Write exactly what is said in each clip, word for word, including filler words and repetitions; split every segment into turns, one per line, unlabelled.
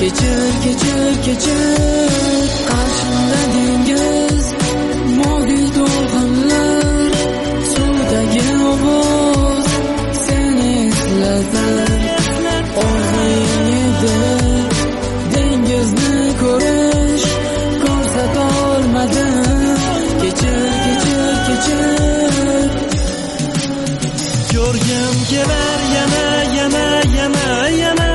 Kechir, kechir, kechir. Qarshimda dengiz, moviy to'lqinlar, suvdagi ovoz seni esladi. Orzuying edi dengizni ko'rish, ko'rsatolmadim. Kechir, kechir, kechir.
Ko'rgim kelar yana, yana, yana, yana.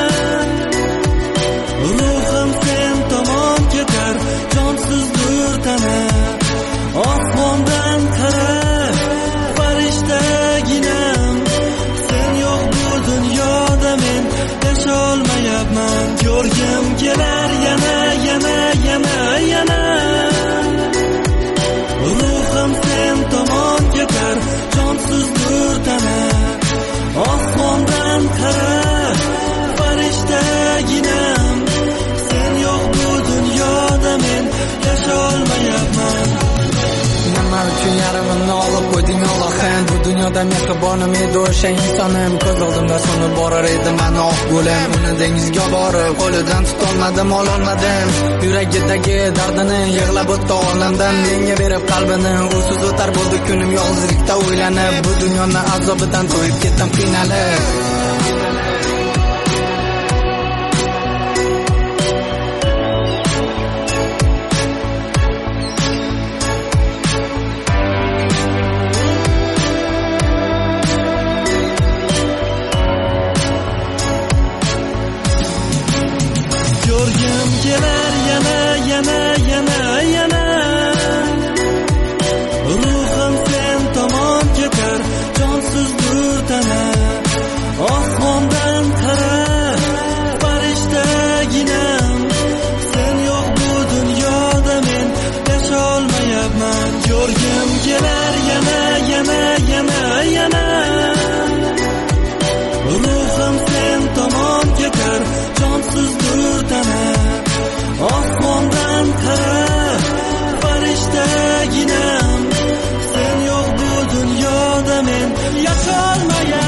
Ruhim sen tomon ketar, jonsizdir tana. Osmondan qara, farishtaginam. Sen yo'q bu dunyoda men yasholmayapman. Ko'rgim kelar yana, yana, yana, yana. Ruhim sen tomon ketar, jonsizdir tana. Osmondan qara, farishtaginam. Sen yo'q bu dunyoda men yasholmayapman.
Nima uchun yarimimni olib qo'yding Allohim? Bu dunyoda mehribonim edi o'sha insonim. Ko'z oldimda so'nib borar edi mani oq gulim. Uni dengizga borib qo'lidan tutolmadim, ololmadim. Yuragidagi dardini yig'lab o'tdi olamdan. Menga berib qalbini, usiz o'tar bo'ldi kunim yolg'izlikda o'ylanib. Bu dunyoni azobidan to'yib ketdim qiynalib.
Ko'rgim kelar yana, yana, yana, yana. Ruhim sen tomon ketar, jonsizdir tana. Osmondan qara, farishtaginam. Sen yo'q bu dunyoda men yasholmayapman. Ko'rgim kelar yana, yana, yana, yana. Ruhim sen tomon ketar, jonsizdir tana. Osmondan qara, farishtaginam. Sen yo'q bu dunyoda men yasholmayapman.